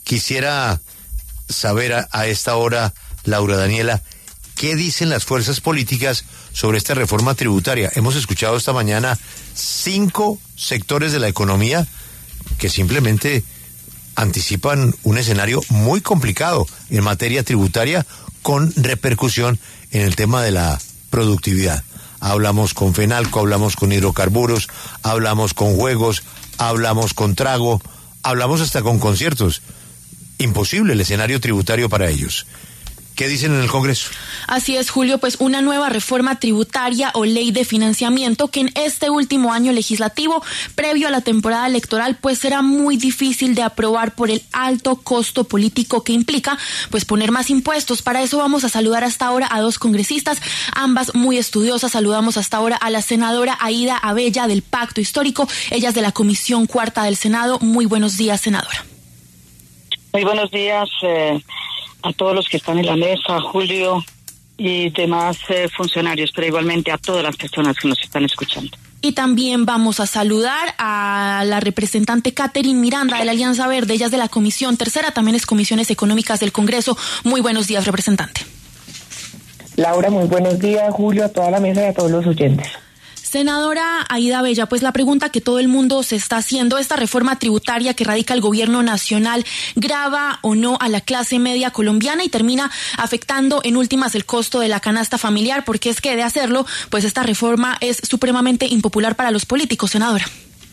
Quisiera saber a esta hora, Laura Daniela, ¿qué dicen las fuerzas políticas sobre esta reforma tributaria? Hemos escuchado esta mañana 5 sectores de la economía que simplemente anticipan un escenario muy complicado en materia tributaria con repercusión en el tema de la productividad. Hablamos con Fenalco, hablamos con hidrocarburos, hablamos con juegos, hablamos con trago, hablamos hasta con conciertos. Imposible el escenario tributario para ellos. ¿Qué dicen en el Congreso? Así es, Julio, pues una nueva reforma tributaria o ley de financiamiento que en este último año legislativo, previo a la temporada electoral, pues será muy difícil de aprobar por el alto costo político que implica, pues poner más impuestos. Para eso vamos a saludar hasta ahora a 2 congresistas, ambas muy estudiosas. Saludamos hasta ahora a la senadora Aída Abella del Pacto Histórico, ella es de la Comisión Cuarta del Senado. Muy buenos días, senadora. Muy buenos días, a todos los que están en la mesa, Julio y demás funcionarios, pero igualmente a todas las personas que nos están escuchando. Y también vamos a saludar a la representante Catherine Miranda de la Alianza Verde, ella es de la Comisión Tercera, también es Comisiones Económicas del Congreso. Muy buenos días, representante. Laura, muy buenos días, Julio, a toda la mesa y a todos los oyentes. Senadora Aída Abella, pues la pregunta que todo el mundo se está haciendo, ¿esta reforma tributaria que radica el gobierno nacional grava o no a la clase media colombiana y termina afectando en últimas el costo de la canasta familiar? Porque es que de hacerlo, pues esta reforma es supremamente impopular para los políticos, senadora.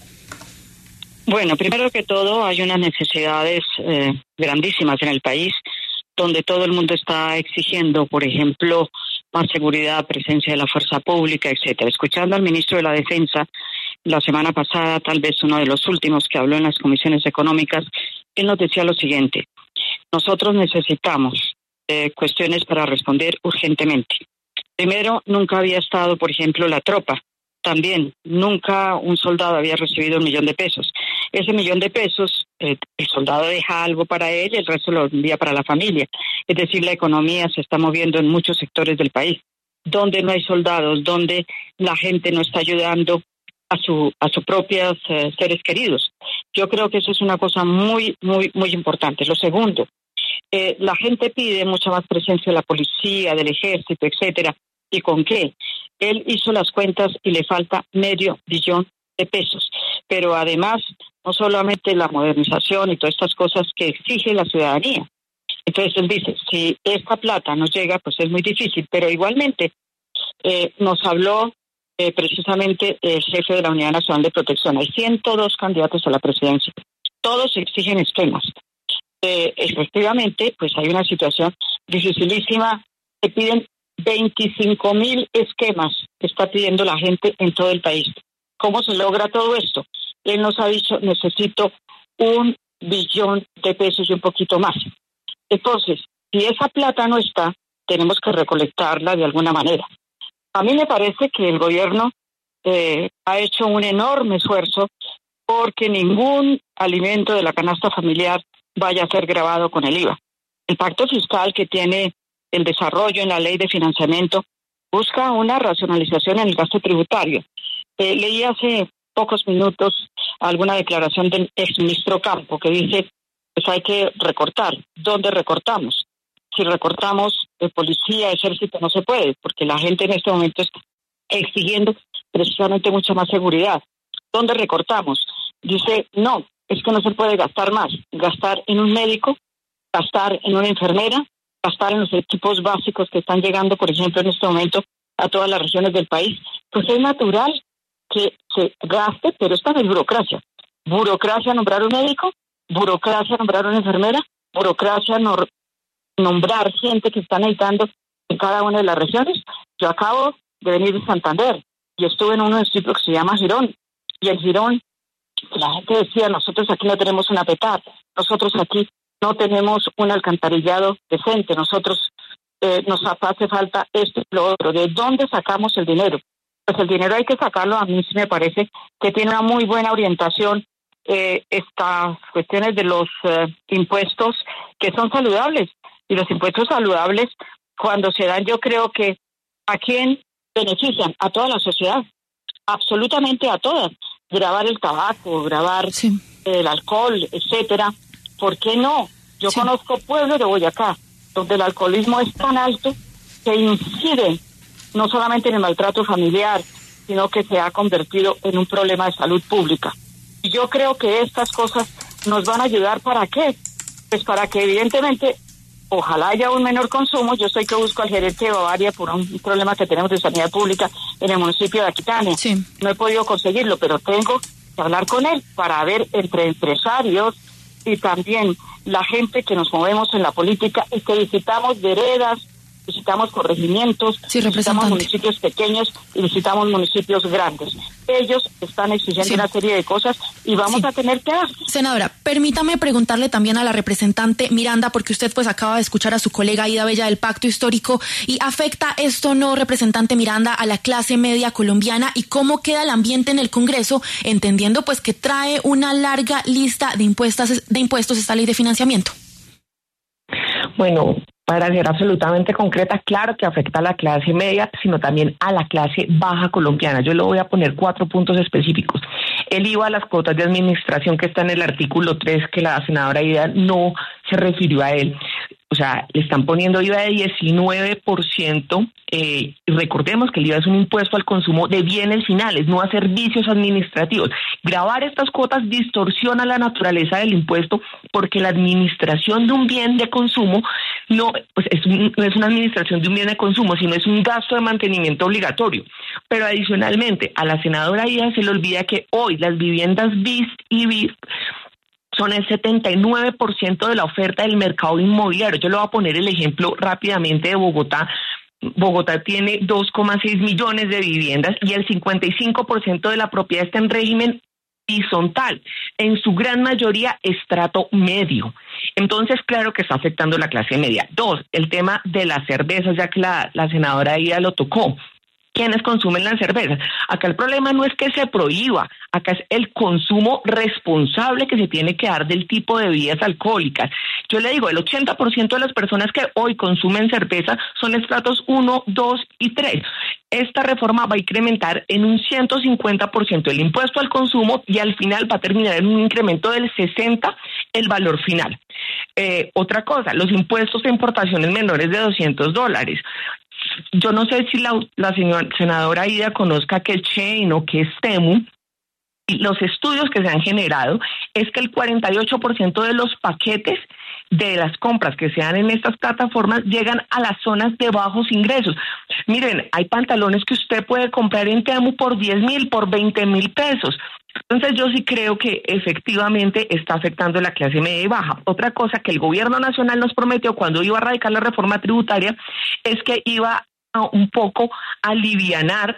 Bueno, primero que todo hay unas necesidades grandísimas en el país, donde todo el mundo está exigiendo, por ejemplo, más seguridad, presencia de la fuerza pública, etcétera. Escuchando al ministro de la Defensa la semana pasada, tal vez uno de los últimos que habló en las comisiones económicas, él nos decía lo siguiente: nosotros necesitamos cuestiones para responder urgentemente. Primero, nunca había estado, por ejemplo, la tropa. También, nunca un soldado había recibido $1.000.000. Ese $1.000.000, el soldado deja algo para él, el resto lo envía para la familia. Es decir, la economía se está moviendo en muchos sectores del país, donde no hay soldados, donde la gente no está ayudando a sus propios seres queridos. Yo creo que eso es una cosa muy, muy, muy importante. Lo segundo, la gente pide mucha más presencia de la policía, del ejército, etcétera. ¿Y con qué? Él hizo las cuentas y le falta $500 millones. Pero además, no solamente la modernización y todas estas cosas que exige la ciudadanía. Entonces él dice, si esta plata nos llega, pues es muy difícil. Pero igualmente nos habló precisamente el jefe de la Unidad Nacional de Protección. Hay 102 candidatos a la presidencia. Todos exigen esquemas. Efectivamente, pues hay una situación dificilísima. Se piden 25.000 esquemas que está pidiendo la gente en todo el país. ¿Cómo se logra todo esto? Él nos ha dicho, necesito $1 billón y un poquito más. Entonces, si esa plata no está, tenemos que recolectarla de alguna manera. A mí me parece que el gobierno ha hecho un enorme esfuerzo porque ningún alimento de la canasta familiar vaya a ser gravado con el IVA. El pacto fiscal que tiene el desarrollo en la ley de financiamiento busca una racionalización en el gasto tributario. Leí hace pocos minutos alguna declaración del exministro Campo que dice, pues hay que recortar. ¿Dónde recortamos? Si recortamos policía, ejército, no se puede, porque la gente en este momento está exigiendo precisamente mucha más seguridad. ¿Dónde recortamos? Dice, no, es que no se puede gastar más. Gastar en un médico, gastar en una enfermera, gastar en los equipos básicos que están llegando, por ejemplo, en este momento a todas las regiones del país. Pues es natural que se gaste, pero esta no es burocracia. Burocracia nombrar un médico, burocracia nombrar una enfermera, burocracia nombrar gente que está necesitando en cada una de las regiones. Yo acabo de venir de Santander y estuve en un municipio que se llama Girón, y en Girón la gente decía, nosotros aquí no tenemos una PETAT, nosotros aquí no tenemos un alcantarillado decente, nosotros nos hace falta esto y lo otro. ¿De dónde sacamos el dinero? Pues el dinero hay que sacarlo, a mí sí me parece que tiene una muy buena orientación estas cuestiones de los impuestos que son saludables. Y los impuestos saludables, cuando se dan, yo creo que ¿a quién benefician? A toda la sociedad, absolutamente a todas. Gravar el tabaco, gravar el alcohol, etcétera. ¿Por qué no Yo conozco pueblos de Boyacá donde el alcoholismo es tan alto que incide no solamente en el maltrato familiar, sino que se ha convertido en un problema de salud pública. Y yo creo que estas cosas nos van a ayudar. ¿Para qué? Pues para que evidentemente, ojalá haya un menor consumo. Yo estoy que busco al gerente de Bavaria por un problema que tenemos de sanidad pública en el municipio de Aquitania. Sí. No he podido conseguirlo, pero tengo que hablar con él para ver entre empresarios y también la gente que nos movemos en la política y que visitamos veredas, visitamos corregimientos, visitamos municipios pequeños y visitamos municipios grandes. Ellos están exigiendo una serie de cosas y vamos a tener que dar. Senadora, permítame preguntarle también a la representante Miranda, porque usted pues acaba de escuchar a su colega Aida Bella del Pacto Histórico, y ¿afecta esto no, representante Miranda, a la clase media colombiana? ¿Y cómo queda el ambiente en el Congreso, entendiendo pues que trae una larga lista de impuestos esta ley de financiamiento? Bueno, para ser absolutamente concreta, claro que afecta a la clase media, sino también a la clase baja colombiana. Yo le voy a poner 4 puntos específicos. El IVA a las cuotas de administración que está en el artículo 3, que la senadora Ida no se refirió a él. O sea, le están poniendo IVA de 19%. Recordemos que el IVA es un impuesto al consumo de bienes finales, no a servicios administrativos. Gravar estas cuotas distorsiona la naturaleza del impuesto, porque la administración de un bien de consumo no es una administración de un bien de consumo, sino es un gasto de mantenimiento obligatorio. Pero adicionalmente, a la senadora Ida se le olvida que hoy las viviendas BIS y BIS son el 79% de la oferta del mercado inmobiliario. Yo le voy a poner el ejemplo rápidamente de Bogotá. Bogotá tiene 2,6 millones de viviendas y el 55% de la propiedad está en régimen horizontal, en su gran mayoría estrato medio. Entonces, claro que está afectando la clase media. 2, el tema de las cervezas, ya que la senadora Ida lo tocó. ¿Quiénes consumen las cervezas? Acá el problema no es que se prohíba, acá es el consumo responsable que se tiene que dar del tipo de bebidas alcohólicas. Yo le digo, el 80% de las personas que hoy consumen cerveza son estratos 1, 2 y 3. Esta reforma va a incrementar en un 150% el impuesto al consumo y al final va a terminar en un incremento del 60% el valor final. Otra cosa, los impuestos de importaciones menores de $200. Yo no sé si la señora senadora Ida conozca que es Chain o que es Temu. Los estudios que se han generado es que el 48% de los paquetes de las compras que se dan en estas plataformas llegan a las zonas de bajos ingresos. Miren, hay pantalones que usted puede comprar en Temu por 10,000, por 20,000 pesos. Entonces yo sí creo que efectivamente está afectando la clase media y baja. Otra cosa que el gobierno nacional nos prometió cuando iba a radicar la reforma tributaria es que iba a un poco alivianar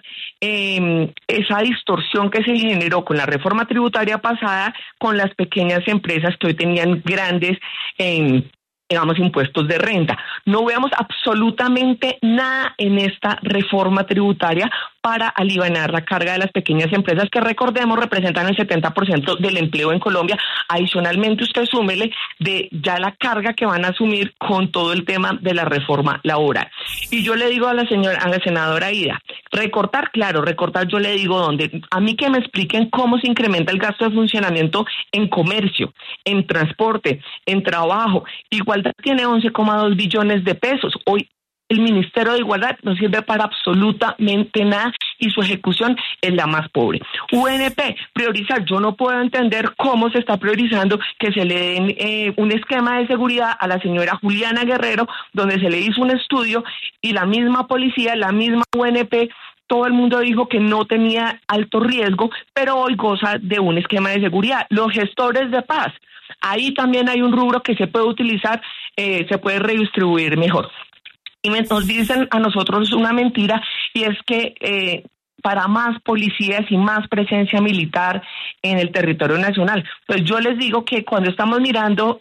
esa distorsión que se generó con la reforma tributaria pasada con las pequeñas empresas que hoy tenían grandes impuestos de renta. No veamos absolutamente nada en esta reforma tributaria para alivianar la carga de las pequeñas empresas, que recordemos representan el 70% del empleo en Colombia. Adicionalmente, usted súmele de ya la carga que van a asumir con todo el tema de la reforma laboral. Y yo le digo a la senadora Ida, recortar, claro, recortar, yo le digo dónde. A mí que me expliquen cómo se incrementa el gasto de funcionamiento en comercio, en transporte, en trabajo. Igualdad tiene 11,2 billones de pesos. Hoy el Ministerio de Igualdad no sirve para absolutamente nada y su ejecución es la más pobre. UNP, priorizar. Yo no puedo entender cómo se está priorizando que se le den un esquema de seguridad a la señora Juliana Guerrero, donde se le hizo un estudio y la misma policía, la misma UNP, todo el mundo dijo que no tenía alto riesgo, pero hoy goza de un esquema de seguridad. Los gestores de paz, ahí también hay un rubro que se puede utilizar, se puede redistribuir mejor. Y nos dicen a nosotros una mentira, y es que para más policías y más presencia militar en el territorio nacional. Pues yo les digo que cuando estamos mirando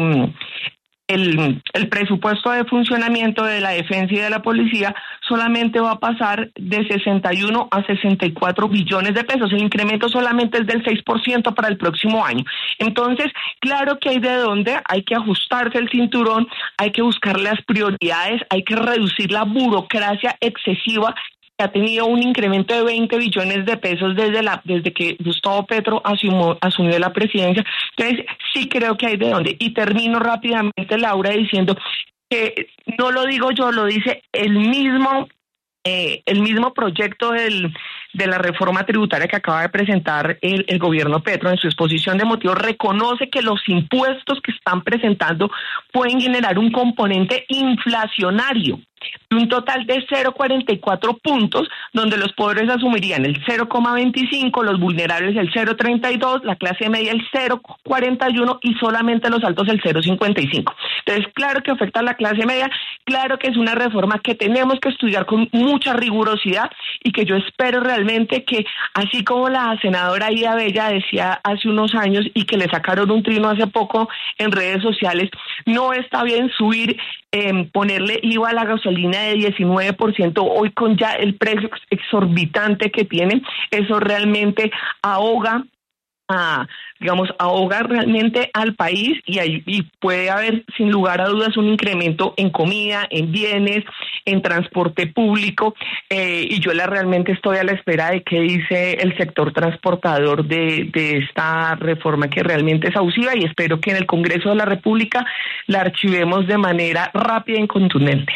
el presupuesto de funcionamiento de la defensa y de la policía, solamente va a pasar de 61 a 64 billones de pesos. El incremento solamente es del 6% para el próximo año. Entonces, claro que hay de dónde, hay que ajustarse el cinturón, hay que buscar las prioridades, hay que reducir la burocracia excesiva ha tenido un incremento de 20 billones de pesos desde que Gustavo Petro asumió la presidencia. Entonces, sí creo que hay de dónde. Y termino rápidamente, Laura, diciendo que no lo digo yo, lo dice el mismo proyecto de la reforma tributaria que acaba de presentar el gobierno Petro en su exposición de motivos. Reconoce que los impuestos que están presentando pueden generar un componente inflacionario de un total de 0,44 puntos, donde los pobres asumirían el 0,25, los vulnerables el 0,32, la clase media el 0,41 y solamente los altos el 0,55. Entonces, claro que afecta a la clase media, claro que es una reforma que tenemos que estudiar con mucha rigurosidad y que yo espero realmente que, así como la senadora Aida Bella decía hace unos años y que le sacaron un trino hace poco en redes sociales, no está bien ponerle IVA a la gasolina de 19%, hoy con ya el precio exorbitante que tienen, eso realmente ahoga realmente al país y puede haber sin lugar a dudas un incremento en comida, en bienes, en transporte público, y yo realmente estoy a la espera de qué dice el sector transportador de esta reforma que realmente es abusiva, y espero que en el Congreso de la República la archivemos de manera rápida y contundente.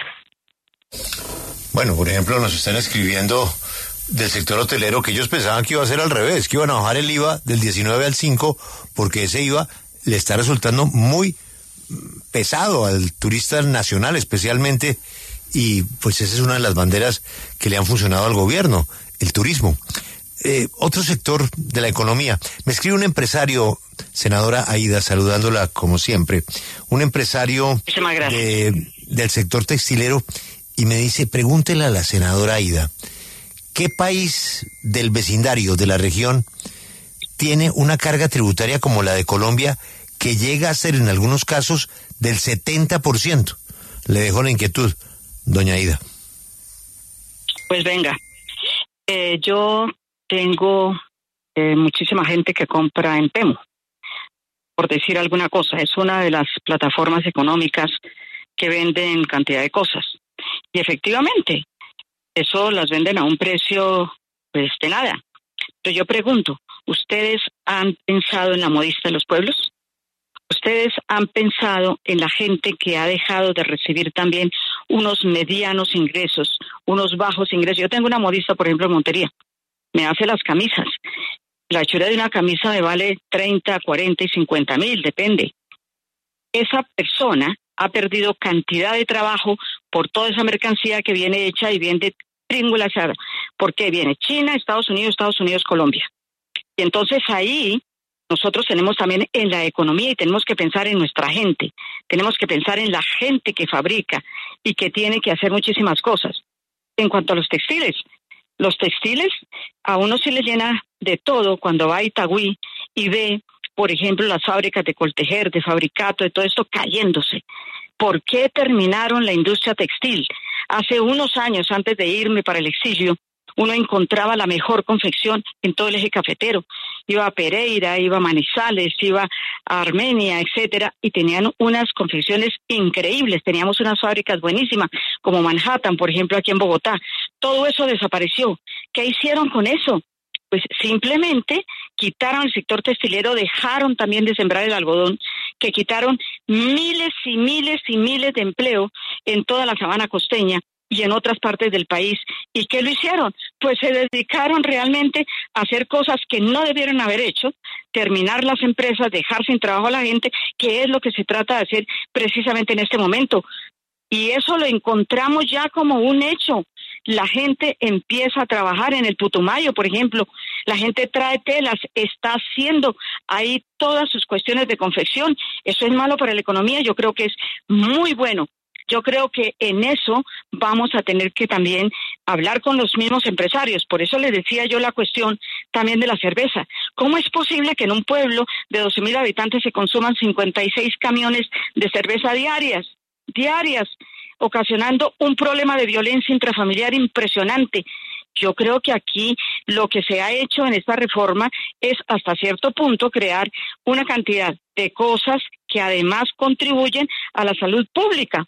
Bueno, por ejemplo, nos están escribiendo del sector hotelero que ellos pensaban que iba a ser al revés, que iban a bajar el IVA del 19 al 5, porque ese IVA le está resultando muy pesado al turista nacional especialmente, y pues esa es una de las banderas que le han funcionado al gobierno, el turismo. Otro sector de la economía. Me escribe un empresario, senadora Aida, saludándola como siempre, un empresario del sector textilero, y me dice, pregúntele a la senadora Aida, ¿qué país del vecindario, de la región, tiene una carga tributaria como la de Colombia que llega a ser en algunos casos del 70%? Le dejo la inquietud, doña Aida. Pues venga, yo tengo muchísima gente que compra en Temu, por decir alguna cosa. Es una de las plataformas económicas que venden cantidad de cosas. Y efectivamente, eso las venden a un precio, pues, de nada. Pero yo pregunto, ¿ustedes han pensado en la modista de los pueblos? ¿Ustedes han pensado en la gente que ha dejado de recibir también unos medianos ingresos, unos bajos ingresos? Yo tengo una modista, por ejemplo, en Montería. Me hace las camisas. La hechura de una camisa me vale 30, 40 y 50 mil, depende. Esa persona ha perdido cantidad de trabajo por toda esa mercancía que viene hecha y viene triangulada. ¿Por qué? Viene China, Estados Unidos, Colombia. Y entonces ahí nosotros tenemos también en la economía y tenemos que pensar en nuestra gente. Tenemos que pensar en la gente que fabrica y que tiene que hacer muchísimas cosas. En cuanto a los textiles a uno se le llena de todo cuando va a Itagüí y ve, por ejemplo, las fábricas de Coltejer, de Fabricato, de todo esto cayéndose. ¿Por qué terminaron la industria textil? Hace unos años, antes de irme para el exilio, uno encontraba la mejor confección en todo el eje cafetero. Iba a Pereira, iba a Manizales, iba a Armenia, etcétera, y tenían unas confecciones increíbles. Teníamos unas fábricas buenísimas, como Manhattan, por ejemplo, aquí en Bogotá. Todo eso desapareció. ¿Qué hicieron con eso? Pues simplemente quitaron el sector textilero, dejaron también de sembrar el algodón, que quitaron miles y miles y miles de empleo en toda la sabana costeña y en otras partes del país. ¿Y qué lo hicieron? Pues se dedicaron realmente a hacer cosas que no debieron haber hecho, terminar las empresas, dejar sin trabajo a la gente, que es lo que se trata de hacer precisamente en este momento. Y eso lo encontramos ya como un hecho. La gente empieza a trabajar en el Putumayo, por ejemplo. La gente trae telas, está haciendo ahí todas sus cuestiones de confección. ¿Eso es malo para la economía? Yo creo que es muy bueno. Yo creo que en eso vamos a tener que también hablar con los mismos empresarios. Por eso les decía yo la cuestión también de la cerveza. ¿Cómo es posible que en un pueblo de 12,000 habitantes se consuman 56 camiones de cerveza diarias, ocasionando un problema de violencia intrafamiliar impresionante? Yo creo que aquí lo que se ha hecho en esta reforma es hasta cierto punto crear una cantidad de cosas que además contribuyen a la salud pública.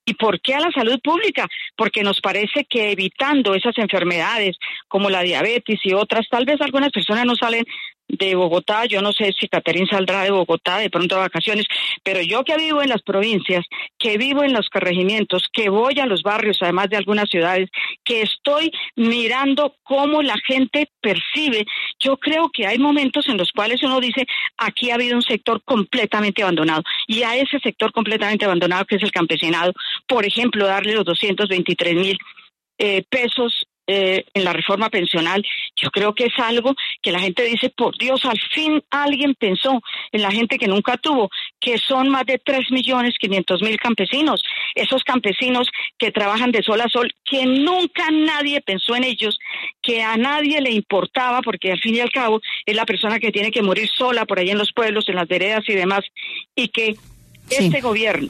¿Y por qué a la salud pública? Porque nos parece que evitando esas enfermedades como la diabetes y otras, tal vez algunas personas no salen de Bogotá, yo no sé si Caterín saldrá de Bogotá de pronto a vacaciones, pero yo que vivo en las provincias, que vivo en los corregimientos, que voy a los barrios, además de algunas ciudades, que estoy mirando cómo la gente percibe, yo creo que hay momentos en los cuales uno dice, aquí ha habido un sector completamente abandonado, y a ese sector completamente abandonado que es el campesinado, por ejemplo, darle los 223,000 pesos en la reforma pensional, yo creo que es algo que la gente dice, por Dios, al fin alguien pensó en la gente que nunca tuvo, que son más de 3.500.000 campesinos, esos campesinos que trabajan de sol a sol, que nunca nadie pensó en ellos, que a nadie le importaba, porque al fin y al cabo es la persona que tiene que morir sola por ahí en los pueblos, en las veredas y demás, y que este gobierno,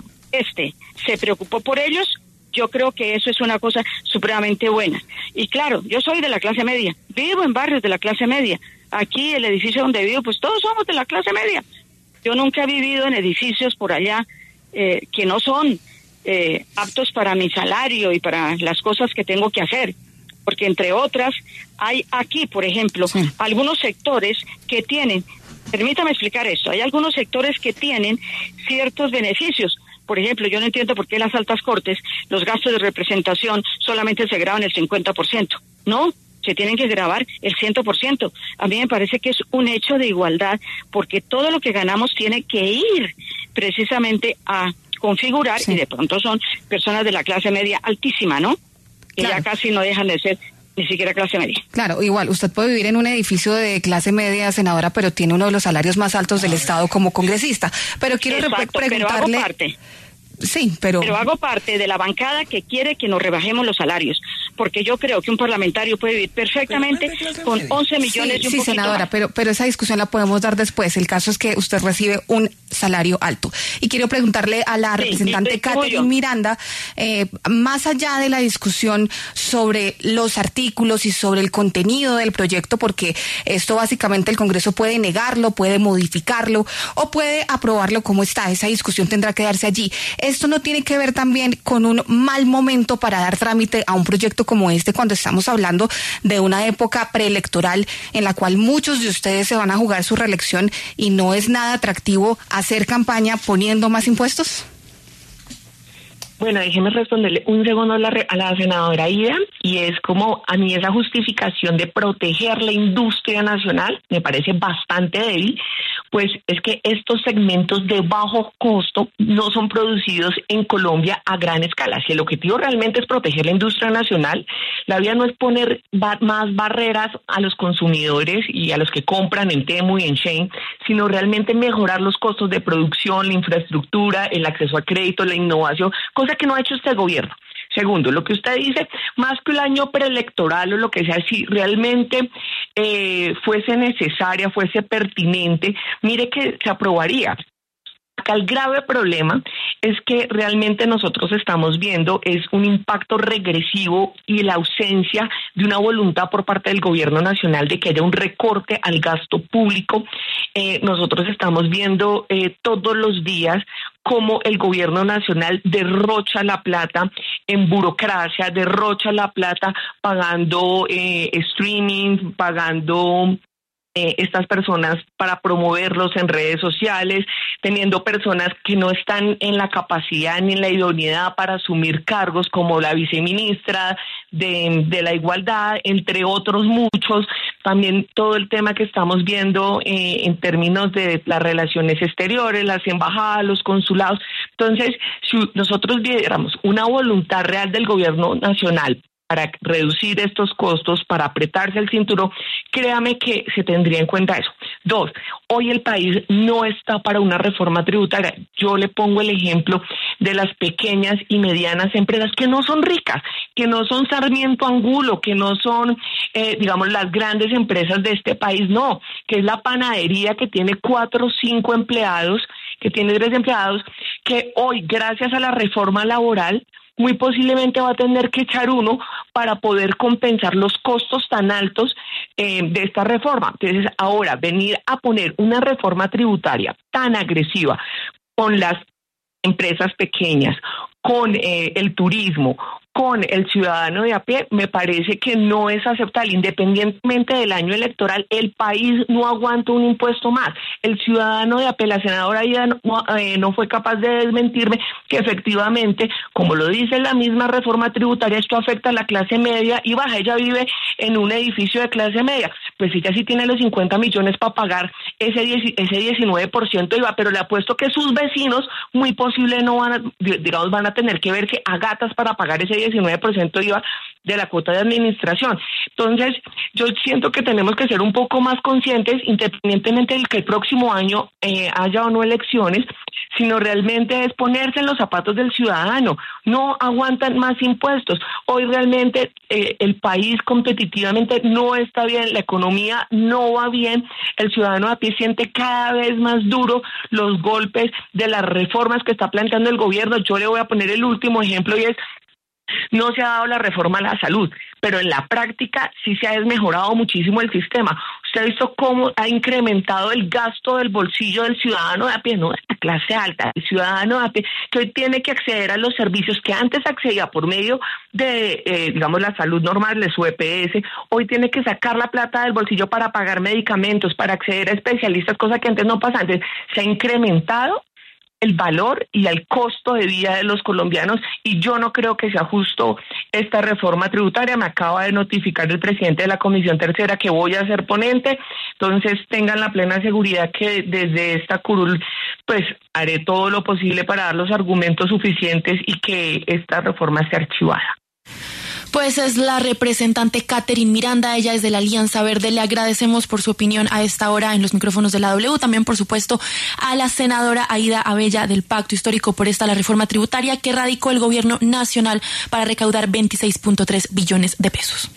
se preocupó por ellos. Yo creo que eso es una cosa supremamente buena. Y claro, yo soy de la clase media, vivo en barrios de la clase media. Aquí, el edificio donde vivo, pues todos somos de la clase media. Yo nunca he vivido en edificios por allá que no son aptos para mi salario y para las cosas que tengo que hacer. Porque entre otras, hay aquí, por ejemplo, algunos sectores que tienen, permítame explicar esto, hay algunos sectores que tienen ciertos beneficios. Por ejemplo, yo no entiendo por qué en las altas cortes los gastos de representación solamente se graban el 50%. No, se tienen que grabar el 100%. A mí me parece que es un hecho de igualdad, porque todo lo que ganamos tiene que ir precisamente a configurar, y de pronto son personas de la clase media altísima, ¿no? Que ya casi no dejan de ser ni siquiera clase media. Claro, igual, usted puede vivir en un edificio de clase media, senadora, pero tiene uno de los salarios más altos del Estado como congresista. Pero quiero preguntarle... Pero hago parte. Sí, pero hago parte de la bancada que quiere que nos rebajemos los salarios, porque yo creo que un parlamentario puede vivir perfectamente con 11 millones y un poquito senadora, más. pero esa discusión la podemos dar después. El caso es que usted recibe un salario alto. Y quiero preguntarle a la representante Caterín Miranda, más allá de la discusión sobre los artículos y sobre el contenido del proyecto, porque esto básicamente el Congreso puede negarlo, puede modificarlo o puede aprobarlo como está. Esa discusión tendrá que darse allí. Esto no tiene que ver también con un mal momento para dar trámite a un proyecto como este, cuando estamos hablando de una época preelectoral en la cual muchos de ustedes se van a jugar su reelección y no es nada atractivo hacer campaña poniendo más impuestos. Bueno, déjeme responderle un segundo a la senadora Ida, y es como a mí esa justificación de proteger la industria nacional me parece bastante débil, pues es que estos segmentos de bajo costo no son producidos en Colombia a gran escala. Si el objetivo realmente es proteger la industria nacional, la vía no es poner más barreras a los consumidores y a los que compran en Temu y en Shein, sino realmente mejorar los costos de producción, la infraestructura, el acceso a crédito, la innovación, cosa que no ha hecho este gobierno. Segundo, lo que usted dice, más que el año preelectoral o lo que sea, si realmente fuese necesaria, fuese pertinente, mire que se aprobaría. Acá el grave problema es que realmente nosotros estamos viendo es un impacto regresivo y la ausencia de una voluntad por parte del gobierno nacional de que haya un recorte al gasto público. Nosotros estamos viendo todos los días cómo el gobierno nacional derrocha la plata en burocracia, derrocha la plata pagando streaming, pagando estas personas para promoverlos en redes sociales, teniendo personas que no están en la capacidad ni en la idoneidad para asumir cargos como la viceministra de la Igualdad, entre otros muchos. También todo el tema que estamos viendo en términos de las relaciones exteriores, las embajadas, los consulados. Entonces, si nosotros viéramos una voluntad real del gobierno nacional para reducir estos costos, para apretarse el cinturón, créame que se tendría en cuenta eso. Dos, hoy el país no está para una reforma tributaria. Yo le pongo el ejemplo de las pequeñas y medianas empresas que no son ricas, que no son Sarmiento Angulo, que no son, digamos, las grandes empresas de este país, no, que es la panadería que tiene 4 o 5 empleados, que tiene 3 empleados, que hoy, gracias a la reforma laboral, muy posiblemente va a tener que echar uno para poder compensar los costos tan altos de esta reforma. Entonces, ahora, venir a poner una reforma tributaria tan agresiva con las empresas pequeñas, con el turismo, con el ciudadano de a pie, me parece que no es aceptable. Independientemente del año electoral, el país no aguanta un impuesto más. El ciudadano de a pie, la senadora Aida no fue capaz de desmentirme que efectivamente, como lo dice la misma reforma tributaria, esto afecta a la clase media y baja. Ella vive en un edificio de clase media. Pues ella sí tiene los 50 millones para pagar ese 19% de IVA, pero le apuesto que sus vecinos muy posible no van a tener que ver que a gatas para pagar ese 19% de IVA de la cuota de administración. Entonces, yo siento que tenemos que ser un poco más conscientes, independientemente del que el próximo año haya o no elecciones, sino realmente es ponerse en los zapatos del ciudadano. No aguantan más impuestos. Hoy realmente el país competitivamente no está bien, la economía no va bien, el ciudadano a pie siente cada vez más duro los golpes de las reformas que está planteando el gobierno. Yo le voy a poner el último ejemplo y es: no se ha dado la reforma a la salud, pero en la práctica sí se ha desmejorado muchísimo el sistema. Usted ha visto cómo ha incrementado el gasto del bolsillo del ciudadano de a pie, no de la clase alta, el ciudadano de a pie, que hoy tiene que acceder a los servicios que antes accedía por medio de, digamos, la salud normal, de su EPS, hoy tiene que sacar la plata del bolsillo para pagar medicamentos, para acceder a especialistas, cosa que antes no pasaba. Antes se ha incrementado el valor y el costo de vida de los colombianos, y yo no creo que sea justo esta reforma tributaria. Me acaba de notificar el presidente de la Comisión Tercera que voy a ser ponente, entonces tengan la plena seguridad que desde esta curul pues haré todo lo posible para dar los argumentos suficientes y que esta reforma sea archivada. Pues es la representante Catherine Miranda, ella es de la Alianza Verde. Le agradecemos por su opinión a esta hora en los micrófonos de la W. También, por supuesto, a la senadora Aida Abella del Pacto Histórico por la reforma tributaria que radicó el gobierno nacional para recaudar 26.3 billones de pesos.